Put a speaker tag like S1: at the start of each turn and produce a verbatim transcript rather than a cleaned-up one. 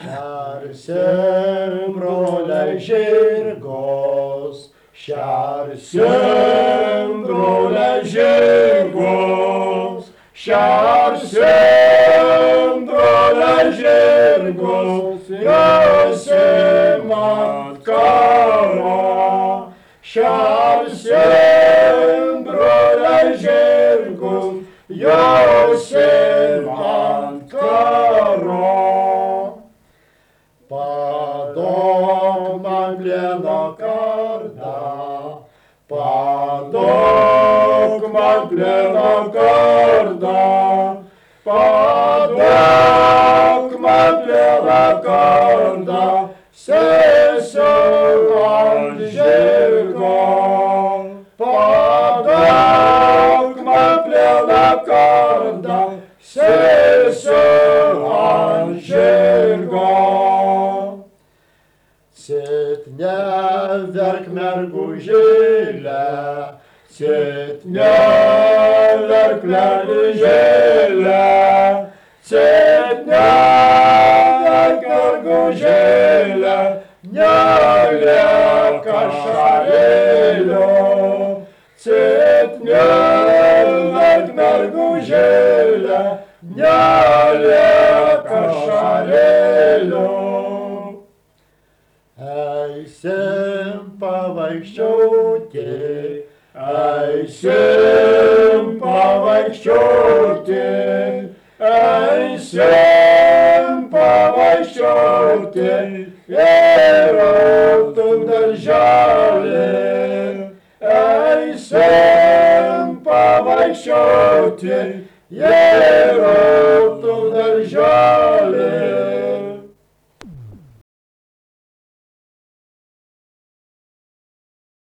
S1: Šersim, broliai žirgos, šersim, broliai žirgos, šersim, broliai žirgos, josim ant karo. Šersim, broliai žirgos, josim ant karo. Padok man plieno kardą, padok man plieno kardą, padok man plieno kardą, sėsiu ant žirgo. Padok man plieno kardą, sėsiu ant žirgo. Cit neverk mergužėle, cit neverk mergužėle, cit neverk mergužėle, nelieka šalėlio. Cit neverk mergužėle, nelieka šalėlio. Eisim pavaikščioti, eisim pavaikščioti, eisim pavaikščioti, Jėrautum darželį. Eisim pavaikščioti, Jėrautum